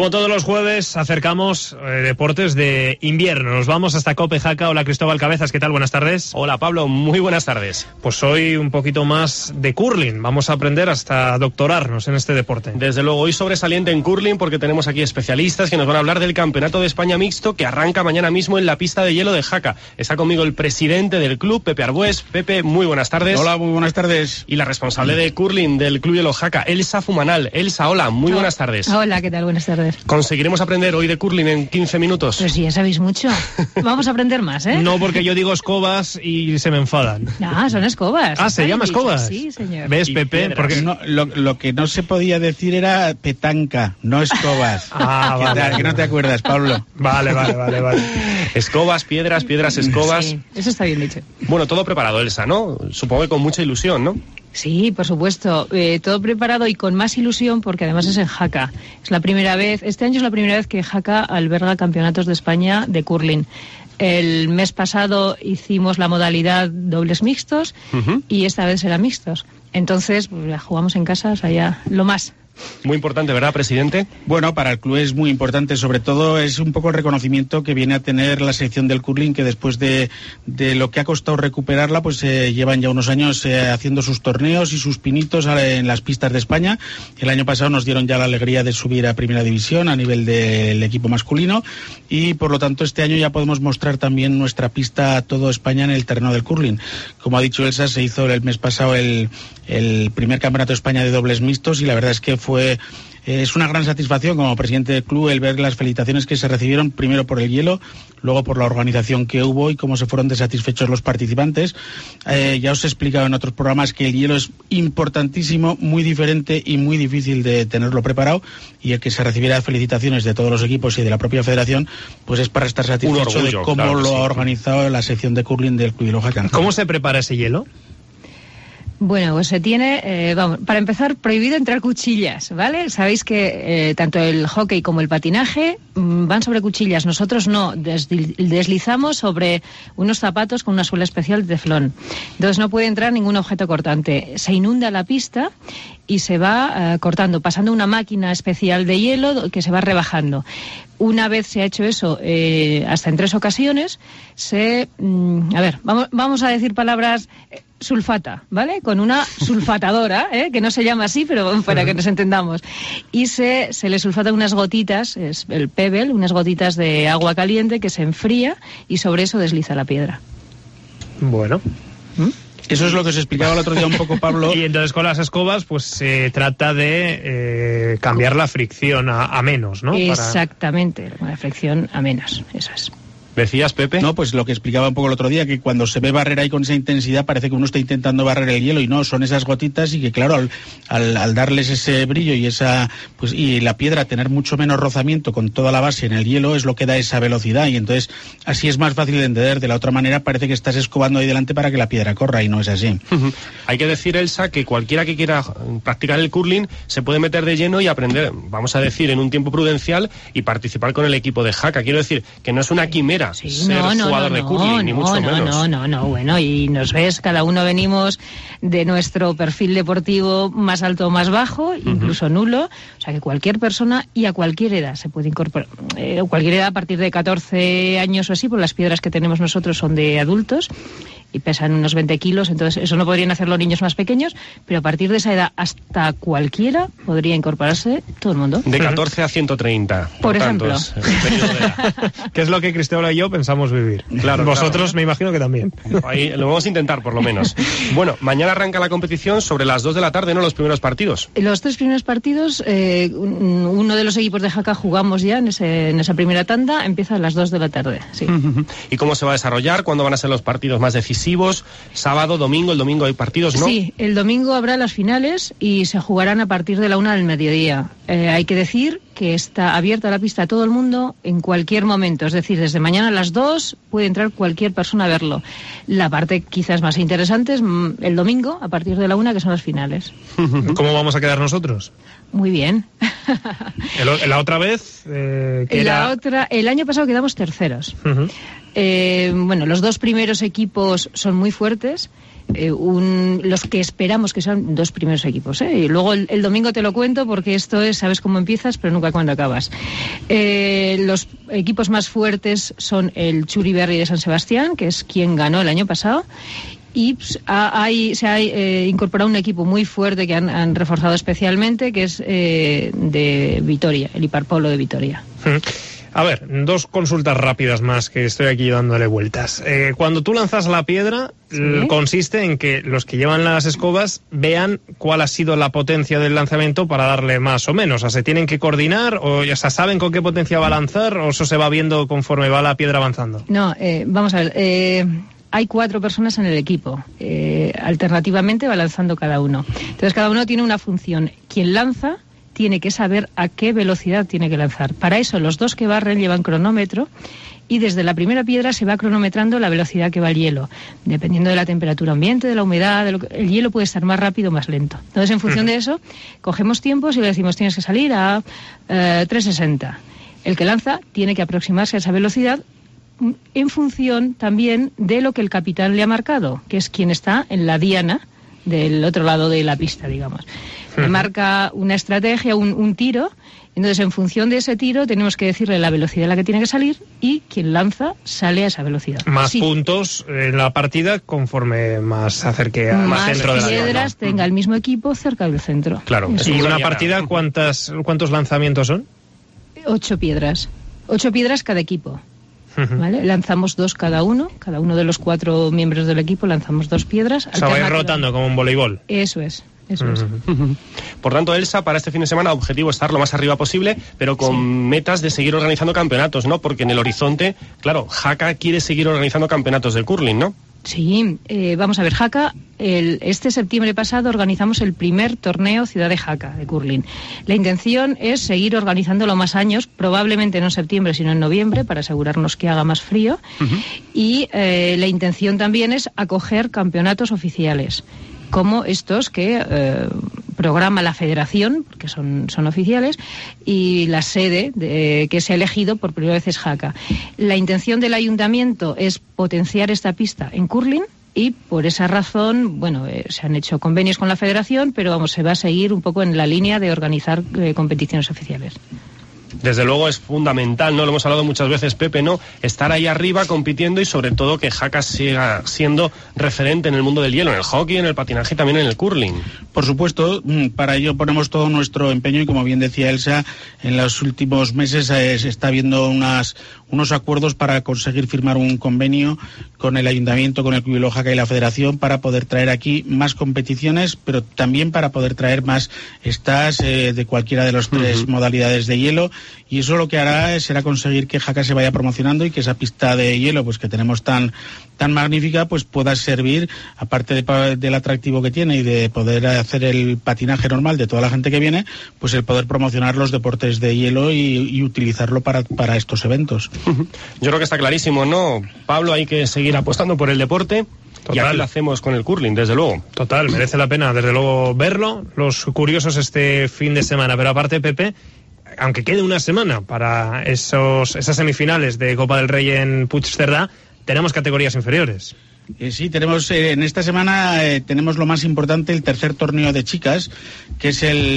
Como todos los jueves, acercamos deportes de invierno. Nos vamos hasta Copenhague. Hola, Cristóbal Cabezas, ¿qué tal? Buenas tardes. Hola, Pablo, muy buenas tardes. Pues hoy un poquito más de curling. Vamos a aprender hasta doctorarnos en este deporte. Desde luego, hoy sobresaliente en curling porque tenemos aquí especialistas que nos van a hablar del Campeonato de España Mixto que arranca mañana mismo en la pista de hielo de Jaca. Está conmigo el presidente del club, Pepe Arbués. Pepe, muy buenas tardes. Hola, muy buenas tardes. Y la responsable de curling del Club Hielo Jaca, Elsa Fumanal. Elsa, hola, muy buenas tardes. Hola, ¿qué tal? Buenas tardes. ¿Conseguiremos aprender hoy de curling en 15 minutos? Pues sí, ya sabéis mucho. Vamos a aprender más, ¿eh? No, porque yo digo escobas y se me enfadan. No, son escobas. Ah, ¿se llama escobas? Sí, señor. ¿Ves, Pepe? Porque no, lo que no se podía decir era petanca, no escobas. Vale. Que no te acuerdas, Pablo. Vale. Escobas, piedras, escobas. Sí, eso está bien dicho. Bueno, todo preparado, Elsa, ¿no? Supongo que con mucha ilusión, ¿no? Sí, por supuesto. Todo preparado y con más ilusión porque además es en Jaca. Este año es la primera vez que Jaca alberga campeonatos de España de curling. El mes pasado hicimos la modalidad dobles mixtos y esta vez será mixtos. Entonces, pues, la jugamos en casa, o sea, ya lo más. Muy importante, ¿verdad, presidente? Bueno, para el club es muy importante, sobre todo es un poco el reconocimiento que viene a tener la sección del curling, que después de lo que ha costado recuperarla, pues llevan ya unos años haciendo sus torneos y sus pinitos en las pistas de España. El año pasado nos dieron ya la alegría de subir a Primera División a nivel del equipo masculino y por lo tanto este año ya podemos mostrar también nuestra pista a todo España en el terreno del curling. Como ha dicho Elsa, se hizo el mes pasado el primer campeonato de España de dobles mixtos y la verdad es que es una gran satisfacción como presidente del club el ver las felicitaciones que se recibieron primero por el hielo, luego por la organización que hubo y cómo se fueron de satisfechos los participantes. Ya os he explicado en otros programas que el hielo es importantísimo, muy diferente y muy difícil de tenerlo preparado y el que se recibiera felicitaciones de todos los equipos y de la propia federación pues es para estar satisfecho de cómo lo ha organizado la sección de curling del Club Hielo Jaca. ¿Cómo se prepara ese hielo? Bueno, pues se tiene, para empezar, prohibido entrar cuchillas, ¿vale? Sabéis que tanto el hockey como el patinaje van sobre cuchillas. Nosotros no, deslizamos sobre unos zapatos con una suela especial de teflón. Entonces no puede entrar ningún objeto cortante. Se inunda la pista y se va cortando, pasando una máquina especial de hielo que se va rebajando. Una vez se ha hecho eso, hasta en 3 ocasiones, vamos a decir palabras... sulfata, ¿vale? Con una sulfatadora, que no se llama así, pero para que nos entendamos. Y se le sulfata unas gotitas, es el pebble, unas gotitas de agua caliente que se enfría y sobre eso desliza la piedra. Bueno. Eso es lo que os explicaba el otro día un poco, Pablo. Y entonces con las escobas pues se trata de cambiar la fricción a menos, ¿no? Exactamente, la fricción a menos, eso es. ¿Decías, Pepe? No, pues lo que explicaba un poco el otro día, que cuando se ve barrer ahí con esa intensidad parece que uno está intentando barrer el hielo y no, son esas gotitas y que claro, al darles ese brillo y y la piedra tener mucho menos rozamiento con toda la base en el hielo es lo que da esa velocidad y entonces así es más fácil de entender. De la otra manera parece que estás escobando ahí delante para que la piedra corra y no es así. Hay que decir, Elsa, que cualquiera que quiera practicar el curling se puede meter de lleno y aprender, vamos a decir, en un tiempo prudencial y participar con el equipo de Jaca. Quiero decir que no es una quimera. Sí, ser jugador de curling, ni mucho menos. No, bueno, y nos ves, cada uno venimos de nuestro perfil deportivo más alto o más bajo, incluso nulo, o sea que cualquier persona y a cualquier edad se puede incorporar, cualquier edad a partir de 14 años o así, pues las piedras que tenemos nosotros son de adultos y pesan unos 20 kilos, entonces eso no podrían hacer los niños más pequeños, pero a partir de esa edad hasta cualquiera podría incorporarse todo el mundo. De 14 a 130. Por ejemplo. ¿Qué es lo que Cristóbal y yo pensamos vivir? Claro. Vosotros me imagino que también. Ahí lo vamos a intentar, por lo menos. Bueno, mañana arranca la competición sobre las 2 de la tarde, ¿no? Los primeros partidos. Los 3 primeros partidos, uno de los equipos de Jaca jugamos ya en esa primera tanda, empieza a las 2 de la tarde, sí. ¿Y cómo se va a desarrollar? ¿Cuándo van a ser los partidos más decisivos? Sábado, domingo, el domingo hay partidos, ¿no? Sí, el domingo habrá las finales y se jugarán a partir de la 1 del mediodía. Hay que decir que está abierta la pista a todo el mundo en cualquier momento, es decir, desde mañana a las 2 puede entrar cualquier persona a verlo. La parte quizás más interesante es el domingo, a partir de la 1, que son las finales. ¿Cómo vamos a quedar nosotros? Muy bien. La otra vez... el año pasado quedamos terceros. Bueno, los 2 primeros equipos son muy fuertes los que esperamos que sean 2 primeros equipos, ¿eh? Y luego el domingo te lo cuento porque esto es, sabes cómo empiezas, pero nunca cuándo acabas. Los equipos más fuertes son el Churiberri de San Sebastián, que es quien ganó el año pasado, y se ha incorporado un equipo muy fuerte que han reforzado especialmente, que es de Vitoria, el Hiperpolo de Vitoria. A ver, 2 consultas rápidas más que estoy aquí dándole vueltas. Cuando tú lanzas la piedra, ¿sí?, consiste en que los que llevan las escobas vean cuál ha sido la potencia del lanzamiento para darle más o menos. O sea, ¿se tienen que coordinar o ya saben con qué potencia va a lanzar o eso se va viendo conforme va la piedra avanzando? No, vamos a ver. Hay 4 personas en el equipo. Alternativamente va lanzando cada uno. Entonces cada uno tiene una función. Quien lanza tiene que saber a qué velocidad tiene que lanzar. Para eso los 2 que barren llevan cronómetro y desde la primera piedra se va cronometrando la velocidad que va el hielo. Dependiendo de la temperatura ambiente, de la humedad, el hielo puede estar más rápido o más lento. Entonces, en función de eso, cogemos tiempos y le decimos tienes que salir a 360. El que lanza tiene que aproximarse a esa velocidad en función también de lo que el capitán le ha marcado, que es quien está en la diana del otro lado de la pista, digamos. Le marca una estrategia, un tiro, entonces en función de ese tiro tenemos que decirle la velocidad a la que tiene que salir y quien lanza sale a esa velocidad. Más puntos en la partida conforme más se acerque al centro de la piedras zona, ¿no? Tenga el mismo equipo cerca del centro. Claro. ¿Y una partida cuántos lanzamientos son? 8 piedras. 8 piedras cada equipo. ¿Vale? Lanzamos 2 cada uno de los 4 miembros del equipo lanzamos 2 piedras. O sea, va rotando como un voleibol. Eso es. Por tanto, Elsa, para este fin de semana, objetivo estar lo más arriba posible, pero con metas de seguir organizando campeonatos, ¿no? Porque en el horizonte, claro, Jaca quiere seguir organizando campeonatos de curling, ¿no? Sí, vamos a ver, Jaca, este septiembre pasado organizamos el primer torneo Ciudad de Jaca de curling. La intención es seguir organizándolo más años, probablemente no en septiembre, sino en noviembre, para asegurarnos que haga más frío. Y la intención también es acoger campeonatos oficiales, como estos que programa la federación, porque son oficiales, y la sede que se ha elegido por primera vez es Jaca. La intención del ayuntamiento es potenciar esta pista en curling y por esa razón, bueno, se han hecho convenios con la federación, pero vamos, se va a seguir un poco en la línea de organizar competiciones oficiales. Desde luego es fundamental, ¿no? Lo hemos hablado muchas veces, Pepe, ¿no? Estar ahí arriba compitiendo y sobre todo que Jaca siga siendo referente en el mundo del hielo, en el hockey, en el patinaje y también en el curling. Por supuesto, para ello ponemos todo nuestro empeño y como bien decía Elsa, en los últimos meses se está viendo unos acuerdos para conseguir firmar un convenio con el Ayuntamiento, con el Club Hilo Jaca y la Federación para poder traer aquí más competiciones, pero también para poder traer más estas de cualquiera de las 3 modalidades de hielo. Y eso lo que hará será conseguir que Jaca se vaya promocionando y que esa pista de hielo pues que tenemos tan magnífica pues pueda servir, aparte del atractivo que tiene y de poder hacer el patinaje normal de toda la gente que viene, pues el poder promocionar los deportes de hielo y utilizarlo para estos eventos. Yo creo que está clarísimo, ¿no? Pablo, hay que seguir apostando por el deporte. Total. Y aquí lo hacemos con el curling, desde luego. Total, merece la pena, desde luego, verlo. Los curiosos este fin de semana. Pero aparte, Pepe, aunque quede una semana para esas semifinales de Copa del Rey en Puigcerdá, tenemos categorías inferiores. Sí, tenemos en esta semana tenemos lo más importante, el tercer torneo de chicas, que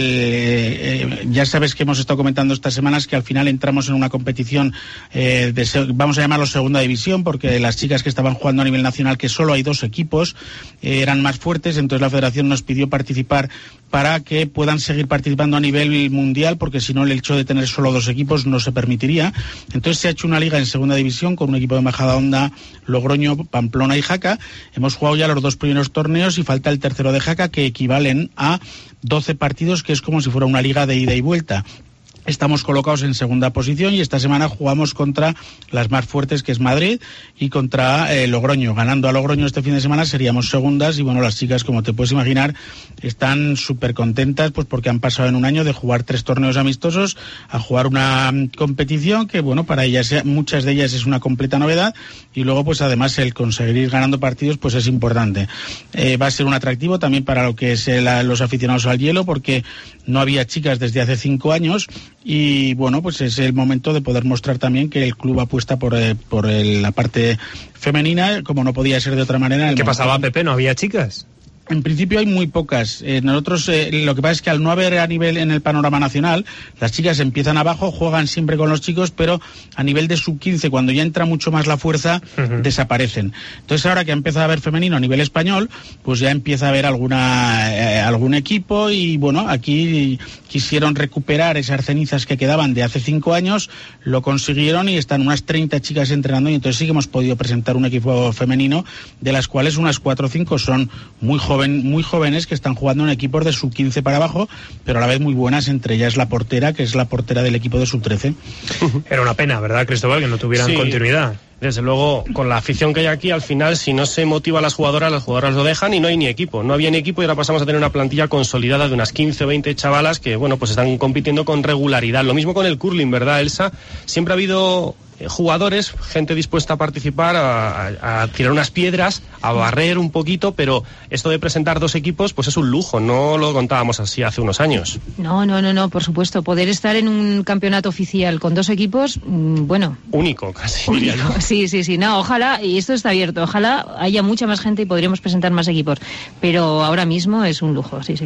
es ya sabes que hemos estado comentando estas semanas que al final entramos en una competición vamos a llamarlo segunda división, porque las chicas que estaban jugando a nivel nacional, que solo hay 2 equipos, eran más fuertes, entonces la federación nos pidió participar para que puedan seguir participando a nivel mundial, porque si no el hecho de tener solo 2 equipos no se permitiría. Entonces se ha hecho una liga en segunda división con un equipo de Majadahonda, Logroño, Pamplona y Jaca. Hemos jugado ya los 2 primeros torneos y falta el tercero de Jaca, que equivalen a 12 partidos, que es como si fuera una liga de ida y vuelta. Estamos colocados en segunda posición y esta semana jugamos contra las más fuertes, que es Madrid, y contra Logroño. Ganando a Logroño este fin de semana seríamos segundas y bueno, las chicas, como te puedes imaginar, están súper contentas pues porque han pasado en un año de jugar 3 torneos amistosos a jugar una competición que bueno, para ellas, muchas de ellas es una completa novedad y luego pues además el conseguir ir ganando partidos pues es importante. Va a ser un atractivo también para lo que es los aficionados al hielo, porque no había chicas desde hace 5 años y bueno, pues es el momento de poder mostrar también que el club apuesta por la parte femenina, como no podía ser de otra manera. ¿Qué pasaba, Pepe? ¿No había chicas? En principio hay muy pocas. Nosotros lo que pasa es que al no haber a nivel en el panorama nacional, las chicas empiezan abajo, juegan siempre con los chicos, pero a nivel de sub-15, cuando ya entra mucho más la fuerza, desaparecen. Entonces ahora que ha empezado a haber femenino a nivel español, pues ya empieza a haber algún equipo y bueno, aquí quisieron recuperar esas cenizas que quedaban de hace 5 años, lo consiguieron y están unas 30 chicas entrenando y entonces sí que hemos podido presentar un equipo femenino, de las cuales unas 4 o 5 son muy jóvenes que están jugando en equipos de sub-15 para abajo, pero a la vez muy buenas, entre ellas la portera, que es la portera del equipo de sub-13. Era una pena, ¿verdad, Cristóbal, que no tuvieran continuidad? Desde luego, con la afición que hay aquí, al final, si no se motiva a las jugadoras lo dejan y no hay ni equipo. No había ni equipo y ahora pasamos a tener una plantilla consolidada de unas 15 o 20 chavalas que, bueno, pues están compitiendo con regularidad. Lo mismo con el curling, ¿verdad, Elsa? Siempre ha habido jugadores, gente dispuesta a participar, a tirar unas piedras, a barrer un poquito, pero esto de presentar 2 equipos, pues es un lujo, no lo contábamos así hace unos años. No, por supuesto, poder estar en un campeonato oficial con 2 equipos, bueno... Único, casi. Diría, ¿no? Sí, no, ojalá, y esto está abierto, ojalá haya mucha más gente y podríamos presentar más equipos, pero ahora mismo es un lujo, sí.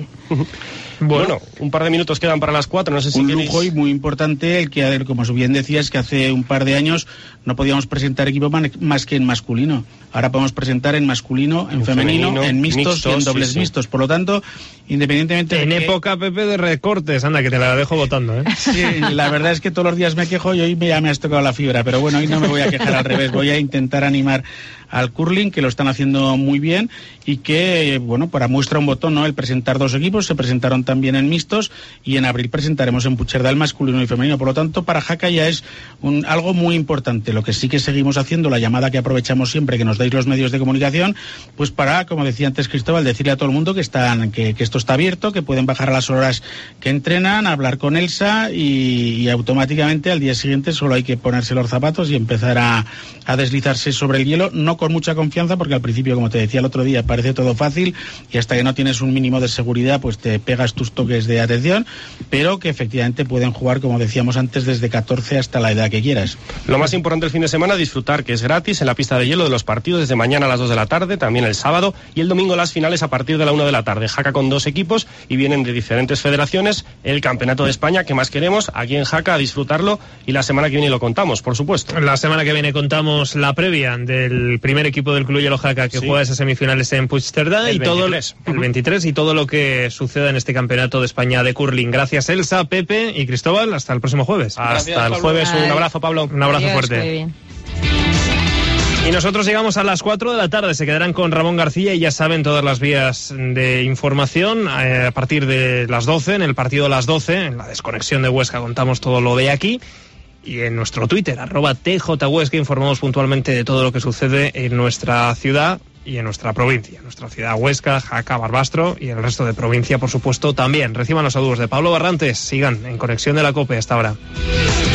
Bueno, un par de minutos quedan para las 4, no sé si un queréis... lujo y muy importante, el que, como bien decías, que hace un par de años no podíamos presentar equipo más que en masculino. Ahora podemos presentar en masculino, en femenino, en mixtos y en dobles mixtos. Por lo tanto, independientemente en época, Pepe, de recortes, anda, que te la dejo votando, ¿eh? Sí, la verdad es que todos los días me quejo y hoy ya me has tocado la fibra, pero bueno, hoy no me voy a quejar, al revés, voy a intentar animar al curling, que lo están haciendo muy bien y que, bueno, para muestra un botón, ¿no? El presentar 2 equipos, se presentaron también en mixtos y en abril presentaremos en Puigcerdá el masculino y femenino. Por lo tanto, para Jaca ya es algo muy importante. Lo que sí que seguimos haciendo, la llamada que aprovechamos siempre, que nos dais los medios de comunicación, pues para, como decía antes Cristóbal, decirle a todo el mundo que esto está abierto, que pueden bajar a las horas que entrenan, hablar con Elsa y automáticamente al día siguiente solo hay que ponerse los zapatos y empezar a deslizarse sobre el hielo, no con mucha confianza, porque al principio, como te decía el otro día, parece todo fácil y hasta que no tienes un mínimo de seguridad, pues te pegas tus toques de atención, pero que efectivamente pueden jugar, como decíamos antes, desde 14 hasta la edad que quieras. Lo más importante el fin de semana, disfrutar, que es gratis, en la pista de hielo de los partidos desde mañana a las 2 de la tarde, también el sábado, y el domingo las finales a partir de la 1 de la tarde. Jaca con 2 equipos y vienen de diferentes federaciones, el Campeonato de España, que más queremos, aquí en Jaca, a disfrutarlo, y la semana que viene lo contamos, por supuesto. La semana que viene contamos la previa del primer equipo del Club Hielo Jaca que juega esas semifinales en Puigcerdá y todo el 23 y todo lo que suceda en este Campeonato de España de curling. Gracias, Elsa, Pepe y Cristóbal. Hasta el próximo jueves. Hasta el jueves. Un abrazo, Pablo. Un abrazo fuerte. Y nosotros llegamos a las 4 de la tarde, se quedarán con Ramón García y ya saben todas las vías de información. A partir de las 12, en el partido de las 12, en la desconexión de Huesca contamos todo lo de aquí. Y en nuestro Twitter, @TJHuesca, informamos puntualmente de todo lo que sucede en nuestra ciudad y en nuestra provincia. Nuestra ciudad, Huesca, Jaca, Barbastro y el resto de provincia, por supuesto, también. Reciban los saludos de Pablo Barrantes. Sigan en Conexión de la COPE hasta ahora.